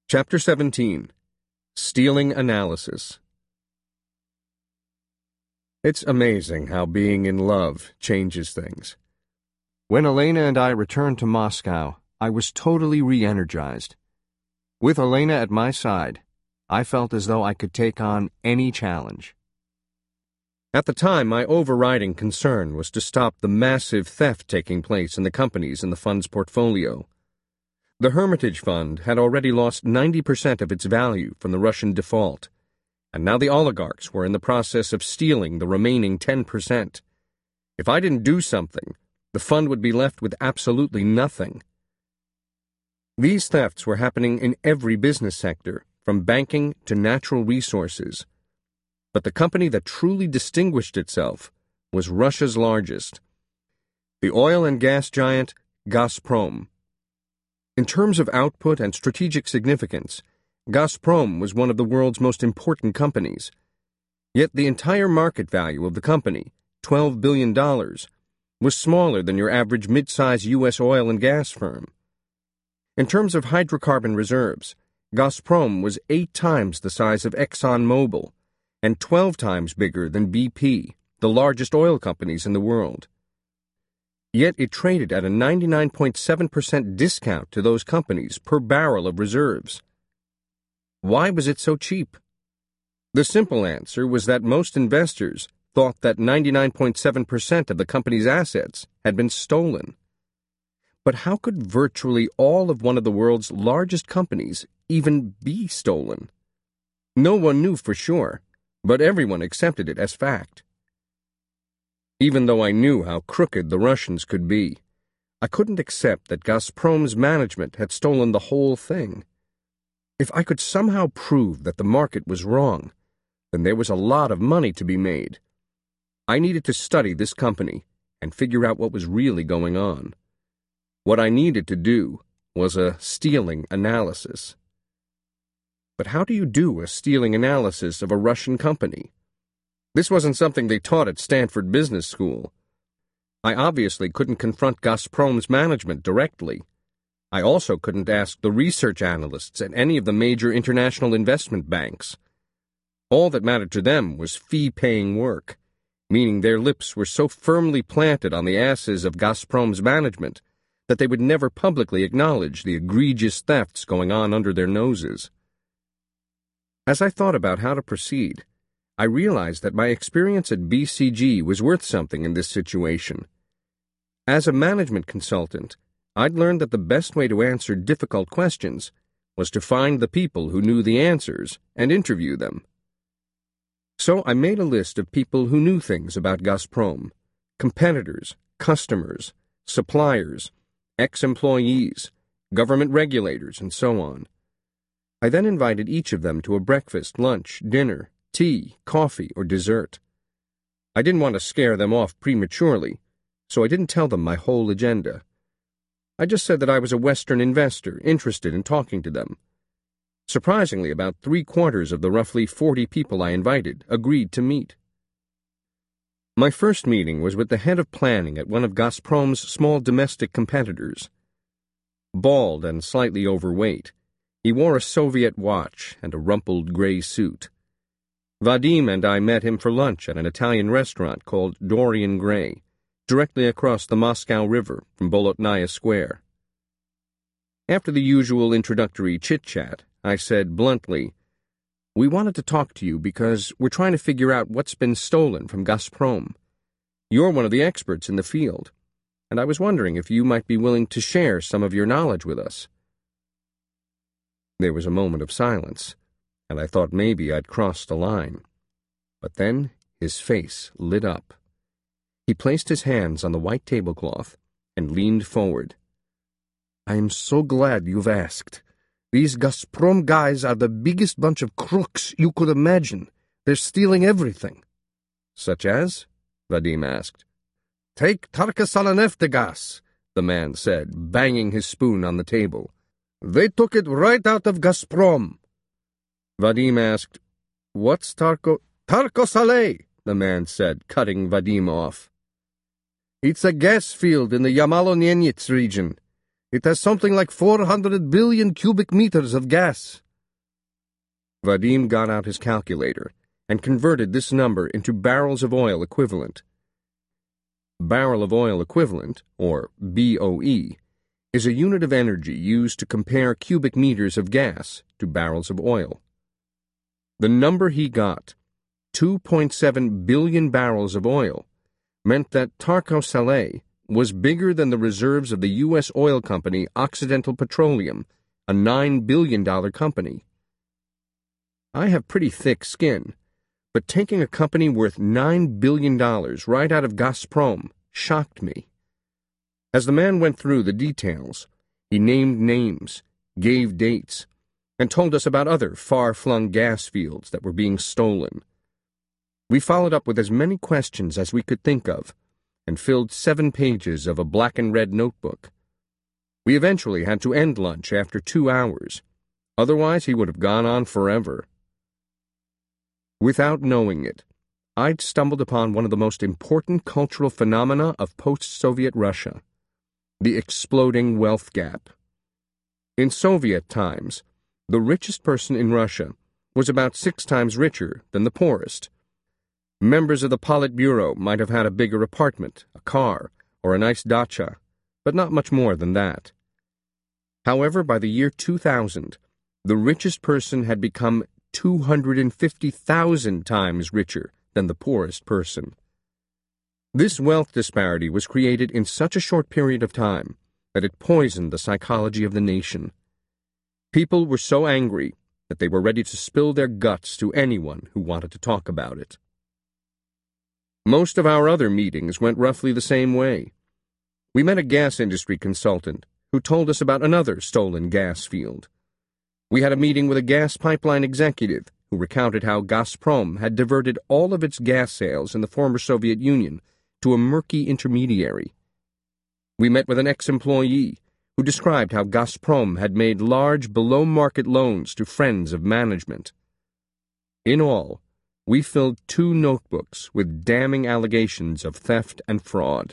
Chapter 17. Stealing Analysis. It's amazing how being in love changes things. When Elena and I returned to Moscow, I was totally re-energized. With Elena at my side, I felt as though I could take on any challenge. At the time, my overriding concern was to stop the massive theft taking place in the companies in the fund's portfolio. The Hermitage Fund had already lost 90% of its value from the Russian default, and now the oligarchs were in the process of stealing the remaining 10%. If I didn't do something, the fund would be left with absolutely nothing. These thefts were happening in every business sector, from banking to natural resources. But the company that truly distinguished itself was Russia's largest, the oil and gas giant Gazprom. In terms of output and strategic significance, Gazprom was one of the world's most important companies. Yet the entire market value of the company, $12 billion, was smaller than your average mid-size U.S. oil and gas firm. In terms of hydrocarbon reserves, Gazprom was 8 times the size of ExxonMobil and 12 times bigger than BP, the largest oil companies in the world. Yet it traded at a 99.7% discount to those companies per barrel of reserves. Why was it so cheap? The simple answer was that most investors thought that 99.7% of the company's assets had been stolen. But how could virtually all of one of the world's largest companies even be stolen? No one knew for sure, but everyone accepted it as fact. Even though I knew how crooked the Russians could be, I couldn't accept that Gazprom's management had stolen the whole thing. If I could somehow prove that the market was wrong, then there was a lot of money to be made. I needed to study this company and figure out what was really going on. What I needed to do was a stealing analysis. But how do you do a stealing analysis of a Russian company? This wasn't something they taught at Stanford Business School. I obviously couldn't confront Gazprom's management directly. I also couldn't ask the research analysts at any of the major international investment banks. All that mattered to them was fee-paying work, meaning their lips were so firmly planted on the asses of Gazprom's management that they would never publicly acknowledge the egregious thefts going on under their noses. As I thought about how to proceed, I realized that my experience at BCG was worth something in this situation. As a management consultant, I'd learned that the best way to answer difficult questions was to find the people who knew the answers and interview them. So I made a list of people who knew things about Gazprom: competitors, customers, suppliers, ex-employees, government regulators, and so on. I then invited each of them to a breakfast, lunch, dinner, tea, coffee, or dessert. I didn't want to scare them off prematurely, so I didn't tell them my whole agenda. I just said that I was a Western investor interested in talking to them. Surprisingly, about 3/4 of the roughly 40 people I invited agreed to meet. My first meeting was with the head of planning at one of Gazprom's small domestic competitors. Bald and slightly overweight, he wore a Soviet watch and a rumpled gray suit. Vadim and I met him for lunch at an Italian restaurant called Dorian Gray, directly across the Moscow River from Bolotnaya Square. After the usual introductory chit-chat, I said bluntly, "We wanted to talk to you because we're trying to figure out what's been stolen from Gazprom. You're one of the experts in the field, and I was wondering if you might be willing to share some of your knowledge with us." There was a moment of silence, and I thought maybe I'd crossed a line. But then his face lit up. He placed his hands on the white tablecloth and leaned forward. "I am so glad you've asked. These Gazprom guys are the biggest bunch of crooks you could imagine. They're stealing everything." "Such as?" Vadim asked. "Take Tarkasalaneftgaz," the man said, banging his spoon on the table. "They took it right out of Gazprom." Vadim asked, "What's Tarko-Saley," the man said, cutting Vadim off. "It's a gas field in the Yamalo-Nenets region. It has something like 400 billion cubic meters of gas. Vadim got out his calculator and converted this number into barrels of oil equivalent. Barrel of oil equivalent, or BOE, is a unit of energy used to compare cubic meters of gas to barrels of oil. The number he got, 2.7 billion barrels of oil, meant that Tarko Saleh was bigger than the reserves of the U.S. oil company Occidental Petroleum, a $9 billion company. I have pretty thick skin, but taking a company worth $9 billion right out of Gazprom shocked me. As the man went through the details, he named names, gave dates, and told us about other far-flung gas fields that were being stolen. We followed up with as many questions as we could think of, and filled 7 pages of a black and red notebook. We eventually had to end lunch after 2 hours. Otherwise, he would have gone on forever. Without knowing it, I'd stumbled upon one of the most important cultural phenomena of post-Soviet Russia, the exploding wealth gap. In Soviet times, the richest person in Russia was about 6 times richer than the poorest. Members of the Politburo might have had a bigger apartment, a car, or a nice dacha, but not much more than that. However, by the year 2000, the richest person had become 250,000 times richer than the poorest person. This wealth disparity was created in such a short period of time that it poisoned the psychology of the nation. People were so angry that they were ready to spill their guts to anyone who wanted to talk about it. Most of our other meetings went roughly the same way. We met a gas industry consultant who told us about another stolen gas field. We had a meeting with a gas pipeline executive who recounted how Gazprom had diverted all of its gas sales in the former Soviet Union to a murky intermediary. We met with an ex-employee who described how Gazprom had made large below-market loans to friends of management. In all, we filled 2 notebooks with damning allegations of theft and fraud.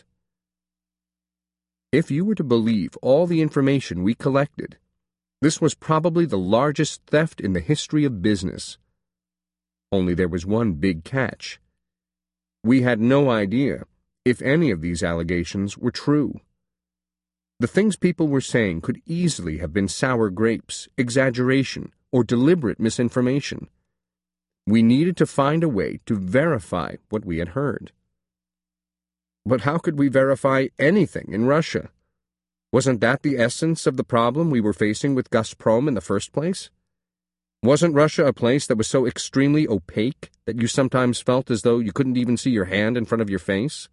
If you were to believe all the information we collected, this was probably the largest theft in the history of business. Only there was one big catch. We had no idea if any of these allegations were true. The things people were saying could easily have been sour grapes, exaggeration, or deliberate misinformation. We needed to find a way to verify what we had heard. But how could we verify anything in Russia? Wasn't that the essence of the problem we were facing with Gazprom in the first place? Wasn't Russia a place that was so extremely opaque that you sometimes felt as though you couldn't even see your hand in front of your face?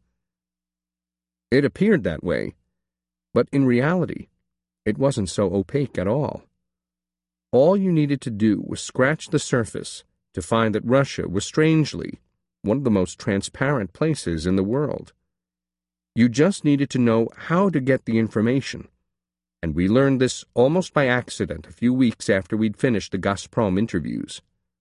It appeared that way, but in reality, it wasn't so opaque at all. All you needed to do was scratch the surface to find that Russia was strangely one of the most transparent places in the world. You just needed to know how to get the information, and we learned this almost by accident a few weeks after we'd finished the Gazprom interviews.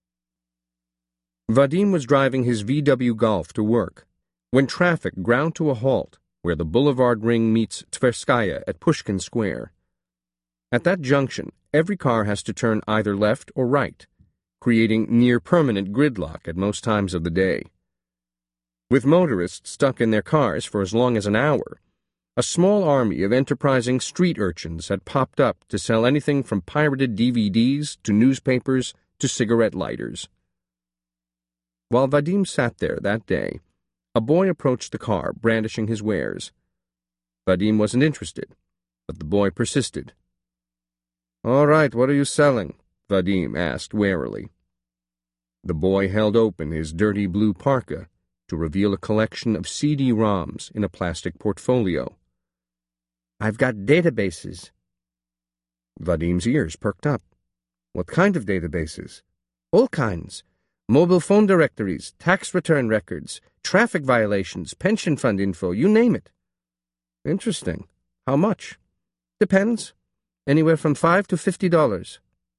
Vadim was driving his VW Golf to work when traffic ground to a halt where the boulevard ring meets Tverskaya at Pushkin Square. At that junction, every car has to turn either left or right, creating near-permanent gridlock at most times of the day. With motorists stuck in their cars for as long as an hour, a small army of enterprising street urchins had popped up to sell anything from pirated DVDs to newspapers to cigarette lighters. While Vadim sat there that day, a boy approached the car brandishing his wares. Vadim wasn't interested, but the boy persisted. "All right, what are you selling?" Vadim asked warily. The boy held open his dirty blue parka to reveal a collection of CD-ROMs in a plastic portfolio. "I've got databases." Vadim's ears perked up. "What kind of databases?" "All kinds. Mobile phone directories, tax return records, traffic violations, pension fund info, you name it." "Interesting. How much?" "Depends. Anywhere from $5 to $50.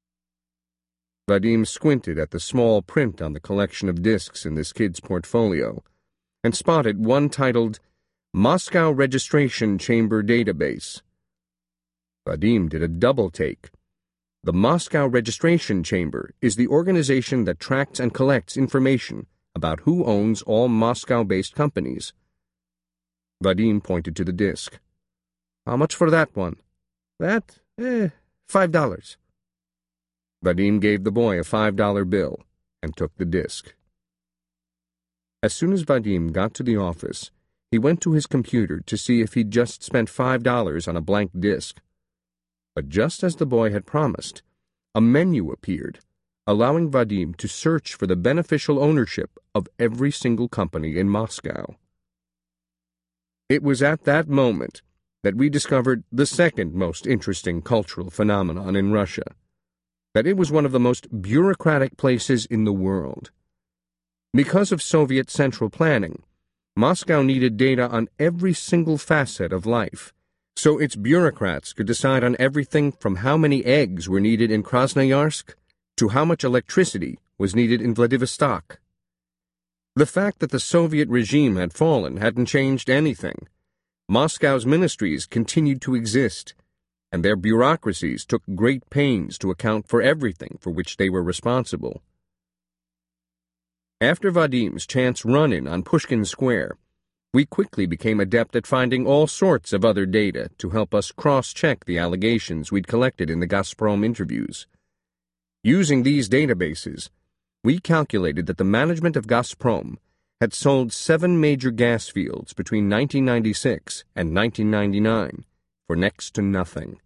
Vadim squinted at the small print on the collection of discs in this kid's portfolio and spotted one titled Moscow Registration Chamber Database. Vadim did a double take. The Moscow Registration Chamber is the organization that tracks and collects information about who owns all Moscow-based companies. Vadim pointed to the disc. How much for that one? That? $5. Vadim gave the boy a $5 bill and took the disc. As soon as Vadim got to the office, he went to his computer to see if he'd just spent $5 on a blank disc. But just as the boy had promised, a menu appeared, allowing Vadim to search for the beneficial ownership of every single company in Moscow. It was at that moment that we discovered the second most interesting cultural phenomenon in Russia, that it was one of the most bureaucratic places in the world. Because of Soviet central planning, Moscow needed data on every single facet of life, so its bureaucrats could decide on everything from how many eggs were needed in Krasnoyarsk to how much electricity was needed in Vladivostok. The fact that the Soviet regime had fallen hadn't changed anything. Moscow's ministries continued to exist, and their bureaucracies took great pains to account for everything for which they were responsible. After Vadim's chance run-in on Pushkin Square, we quickly became adept at finding all sorts of other data to help us cross-check the allegations we'd collected in the Gazprom interviews. Using these databases, we calculated that the management of Gazprom had sold 7 major gas fields between 1996 and 1999 for next to nothing.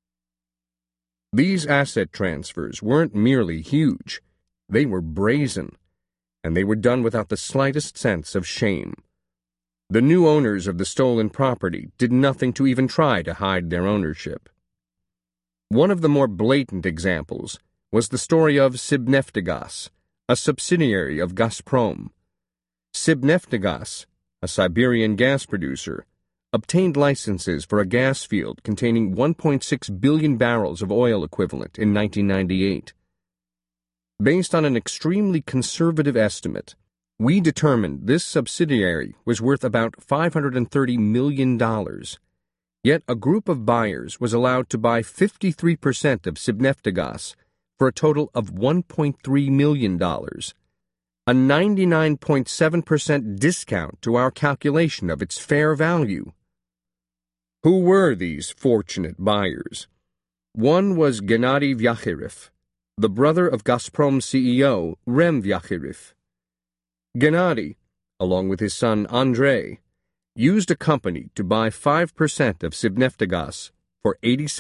These asset transfers weren't merely huge, they were brazen, and they were done without the slightest sense of shame. The new owners of the stolen property did nothing to even try to hide their ownership. One of the more blatant examples was the story of Sibneftegas, a subsidiary of Gazprom. Sibneftegas, a Siberian gas producer, obtained licenses for a gas field containing 1.6 billion barrels of oil equivalent in 1998. Based on an extremely conservative estimate, we determined this subsidiary was worth about $530 million. Yet a group of buyers was allowed to buy 53% of Sibneftegas for a total of $1.3 million, a 99.7% discount to our calculation of its fair value. Who were these fortunate buyers? One was Gennady Vyacherev, the brother of Gazprom CEO Rem Vyacherev. Gennady, along with his son Andrei, used a company to buy 5% of Sibneftegas for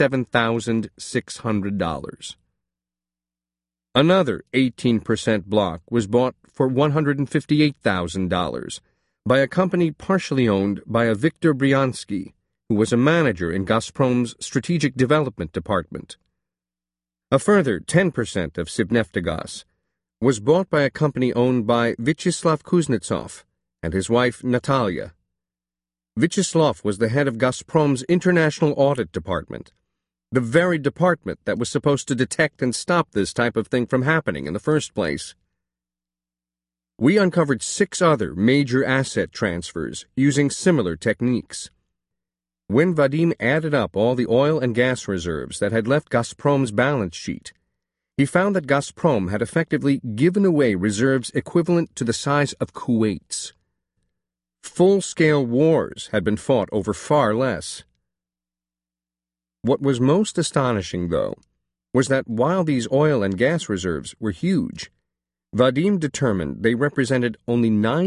$87,600. Another 18% block was bought for $158,000 by a company partially owned by a Viktor Bryansky, who was a manager in Gazprom's strategic development department. A further 10% of Sibneftegas was bought by a company owned by Vyacheslav Kuznetsov and his wife Natalia. Vyacheslav was the head of Gazprom's International Audit Department, the very department that was supposed to detect and stop this type of thing from happening in the first place. We uncovered 6 other major asset transfers using similar techniques. When Vadim added up all the oil and gas reserves that had left Gazprom's balance sheet, he found that Gazprom had effectively given away reserves equivalent to the size of Kuwait's. Full-scale wars had been fought over far less. What was most astonishing, though, was that while these oil and gas reserves were huge, Vadim determined they represented only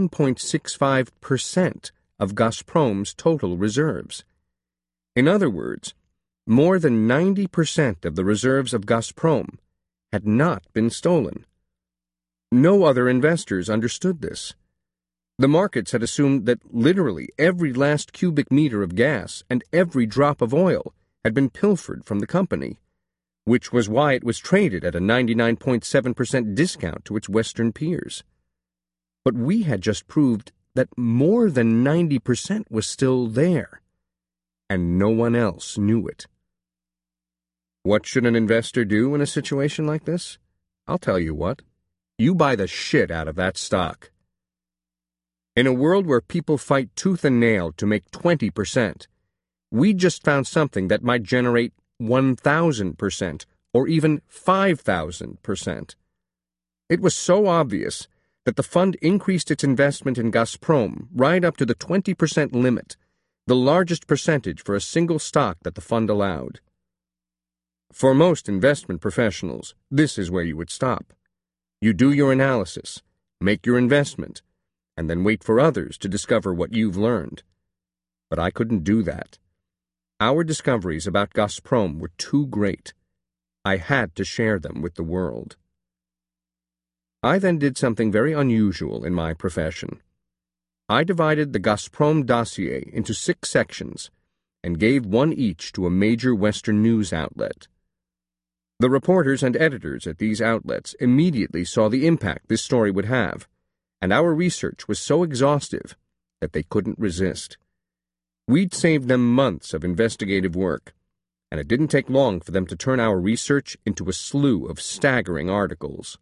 9.65% of Gazprom's total reserves. In other words, more than 90% of the reserves of Gazprom had not been stolen. No other investors understood this. The markets had assumed that literally every last cubic meter of gas and every drop of oil had been pilfered from the company, which was why it was traded at a 99.7% discount to its Western peers. But we had just proved that more than 90% was still there, and no one else knew it. What should an investor do in a situation like this? I'll tell you what. You buy the shit out of that stock. In a world where people fight tooth and nail to make 20%, we just found something that might generate 1,000% or even 5,000%. It was so obvious that the fund increased its investment in Gazprom right up to the 20% limit, the largest percentage for a single stock that the fund allowed. For most investment professionals, this is where you would stop. You do your analysis, make your investment, and then wait for others to discover what you've learned. But I couldn't do that. Our discoveries about Gazprom were too great. I had to share them with the world. I then did something very unusual in my profession. I divided the Gazprom dossier into 6 sections and gave one each to a major Western news outlet. The reporters and editors at these outlets immediately saw the impact this story would have, and our research was so exhaustive that they couldn't resist. We'd saved them months of investigative work, and it didn't take long for them to turn our research into a slew of staggering articles.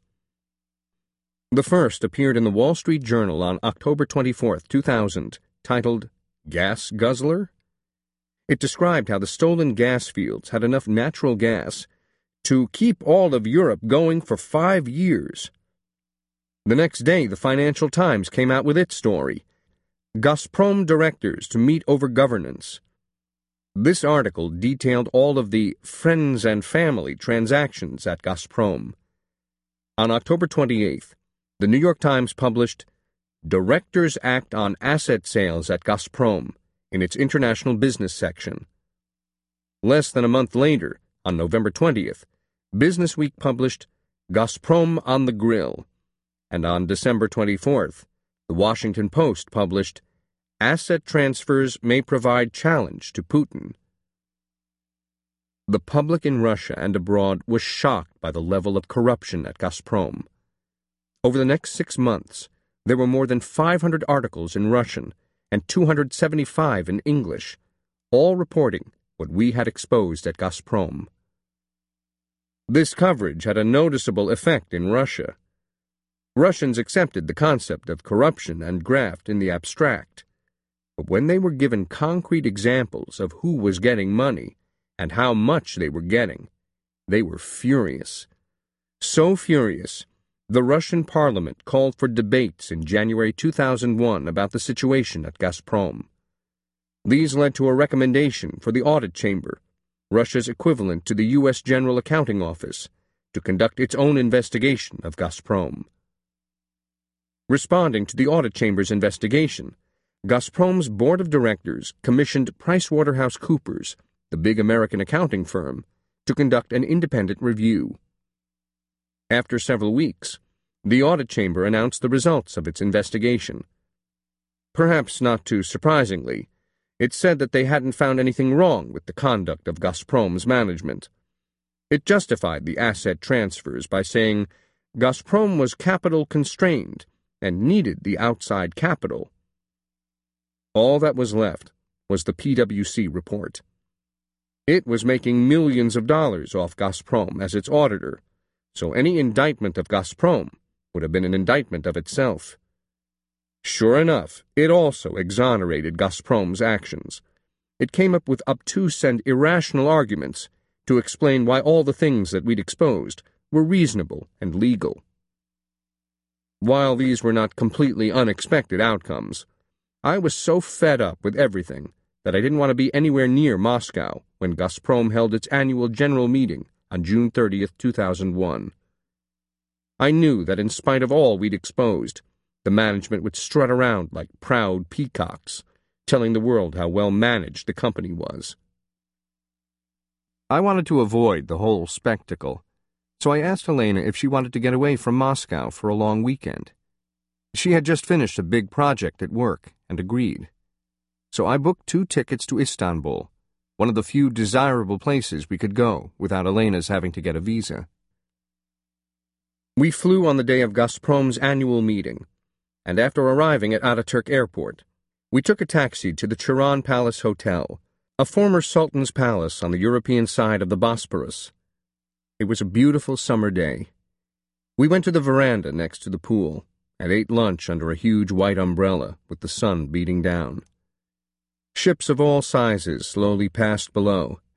The first appeared in the Wall Street Journal on October 24, 2000, titled Gas Guzzler? It described how the stolen gas fields had enough natural gas to keep all of Europe going for 5 years. The next day, the Financial Times came out with its story, Gazprom Directors to Meet Over Governance. This article detailed all of the friends and family transactions at Gazprom. On October 28th, the New York Times published Directors Act on Asset Sales at Gazprom in its International Business section. Less than a month later, on November 20th, Business Week published Gazprom on the Grill, and on December 24th, the Washington Post published Asset Transfers May Provide Challenge to Putin. The public in Russia and abroad was shocked by the level of corruption at Gazprom. Over the next 6 months, there were more than 500 articles in Russian and 275 in English, all reporting what we had exposed at Gazprom. This coverage had a noticeable effect in Russia. Russians accepted the concept of corruption and graft in the abstract, but when they were given concrete examples of who was getting money and how much they were getting, they were furious. So furious, the Russian parliament called for debates in January 2001 about the situation at Gazprom. These led to a recommendation for the Audit Chamber, Russia's equivalent to the U.S. General Accounting Office, to conduct its own investigation of Gazprom. Responding to the Audit Chamber's investigation, Gazprom's board of directors commissioned PricewaterhouseCoopers, the big American accounting firm, to conduct an independent review. After several weeks, the Audit Chamber announced the results of its investigation. Perhaps not too surprisingly, it said that they hadn't found anything wrong with the conduct of Gazprom's management. It justified the asset transfers by saying Gazprom was capital constrained and needed the outside capital. All that was left was the PwC report. It was making millions of dollars off Gazprom as its auditor, so any indictment of Gazprom would have been an indictment of itself. Sure enough, it also exonerated Gazprom's actions. It came up with obtuse and irrational arguments to explain why all the things that we'd exposed were reasonable and legal. While these were not completely unexpected outcomes, I was so fed up with everything that I didn't want to be anywhere near Moscow when Gazprom held its annual general meeting on June 30th, 2001. I knew that in spite of all we'd exposed, the management would strut around like proud peacocks, telling the world how well managed the company was. I wanted to avoid the whole spectacle, so I asked Elena if she wanted to get away from Moscow for a long weekend. She had just finished a big project at work and agreed. So I booked 2 tickets to Istanbul, one of the few desirable places we could go without Elena's having to get a visa. We flew on the day of Gazprom's annual meeting, and after arriving at Ataturk Airport, we took a taxi to the Chiron Palace Hotel, a former sultan's palace on the European side of the Bosporus. It was a beautiful summer day. We went to the veranda next to the pool and ate lunch under a huge white umbrella with the sun beating down. Ships of all sizes slowly passed below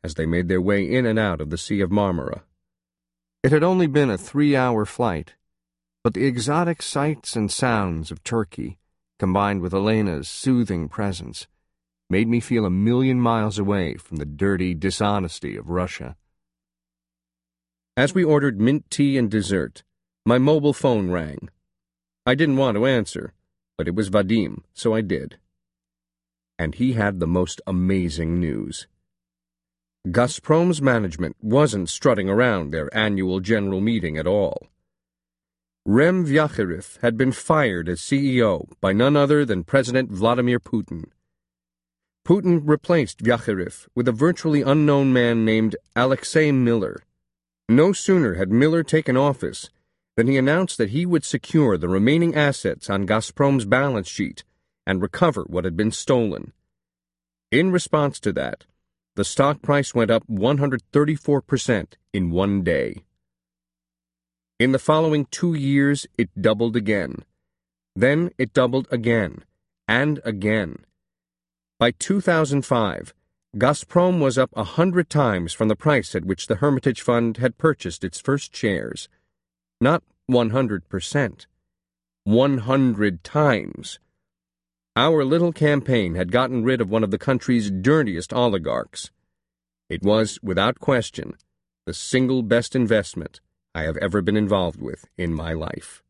as they made their way in and out of the Sea of Marmara. It had only been a 3-hour flight, but the exotic sights and sounds of Turkey, combined with Elena's soothing presence, made me feel 1,000,000 miles away from the dirty dishonesty of Russia. As we ordered mint tea and dessert, my mobile phone rang. I didn't want to answer, but it was Vadim, so I did. And he had the most amazing news. Gazprom's management wasn't strutting around their annual general meeting at all. Rem Vyacherev had been fired as CEO by none other than President Vladimir Putin. Putin replaced Vyacherev with a virtually unknown man named Alexei Miller. No sooner had Miller taken office than he announced that he would secure the remaining assets on Gazprom's balance sheet and recover what had been stolen. In response to that, the stock price went up 134% in one day. In the following 2 years, it doubled again. Then it doubled again, and again. By 2005, Gazprom was up 100 times from the price at which the Hermitage Fund had purchased its first shares. Not 100%. 100 times. Our little campaign had gotten rid of one of the country's dirtiest oligarchs. It was, without question, the single best investment I have ever been involved with in my life.